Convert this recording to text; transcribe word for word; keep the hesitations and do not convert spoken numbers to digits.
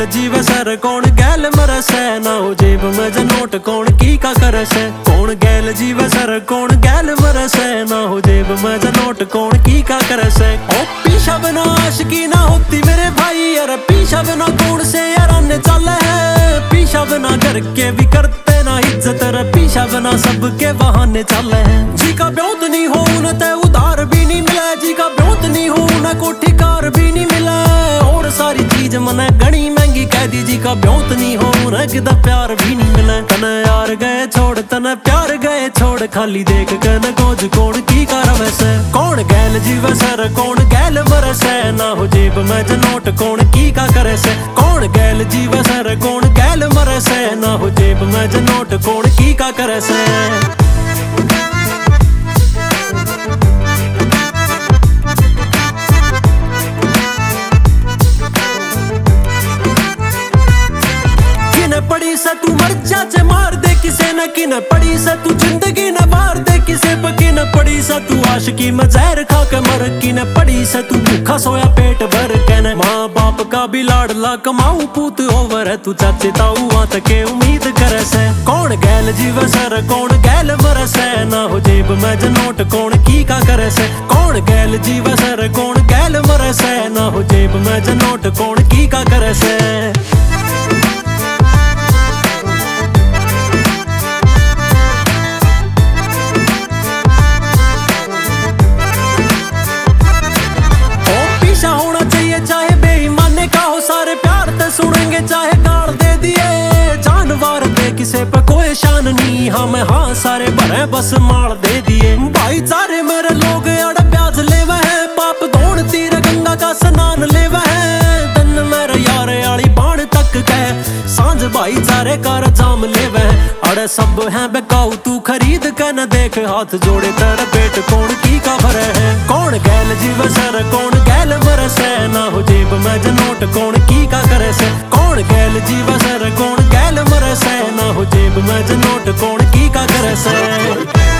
जीवे सर कौन गैल मरस है, ना हो जेब में जो नोट कौन की का करस है। कौन गैल जीवे सर कौन गैल मरस है, ना हो जेब में जो नोट कौन की का करस है। ओ पीछा बिना आशिकी ना होती मेरे भाई, यार पीछा बिना कौन से यार आने चल है। पीछा बिना घर के भी करते ना इज्जत, रे पीछा बिना सबके बहाने चल है। जी का ब्योत नहीं हो न ते उधार भी नहीं मिला, जी का ब्योत नहीं हो न कोठी कार भी नहीं मिला। और सारी चीज मने घनी महंगी कह दी, जी का ब्योत नहीं हो न किदा प्यार भी नहीं मिला। तने यार गए छोड़ तने प्यार गए छोड़, खाली देख के न कोज कौन की कार वैसे। कौन गैल जीवे सर कौन गैल मरस है, ना हो जेब में जो नोट कौन की का करे से। कौन गैल जीवे सर कौन गैल मरस है, ना हो जेब में जो नोट कौन की का करे से। पड़ी से तू मर जा चे मार दे किसे न, कि न पड़ी से तू जिंदगी न मार दे किसे पे। कि न पड़ी से तू आशिकी में जहर खा के मर, कि न पड़ी से तू भूखा सोया पेट भर के। न माँ बाप का भी लाडला कमाऊ पूत ओवर है, तू चाचे ताऊ आत के उम्मीद करे से। कौन गैल जीवे सर कौन गैल मरस है, ना हो जेब में जो नोट कौन की का करे से। कौन गैल जीवे सर कौन गैल मरस है, ना हो जेब में जो नोट कौन की का करे से। चाहे बेईमाने का हो सारे प्यार ते सुनेंगे, चाहे गाल दे दिए जानवर दे किसे पे कोई शान नहीं। हाँ मैं हाँ सारे भरे बस मार दे दिए। भाईचारे मेरे लोग अड़ प्याज लेवे है, पाप धोण तीर गंगा का स्नान लेवे है। तन मेरे यार आली बाण तक कह सांझ भाईचारे का जाम लेवे है। अड़े सब है बेकाऊ तू खरीद के न देख, हाथ जोड़े तेरे पेट कौन की का भरे है। कौन गैल जीवे सर कौन गैल मरस है, ना हो जेब में जो नोट कौन की का करे से। कौन गैल जीवे सर कौन गैल मरस है, ना हो जेब में जो नोट कौन की का करे से।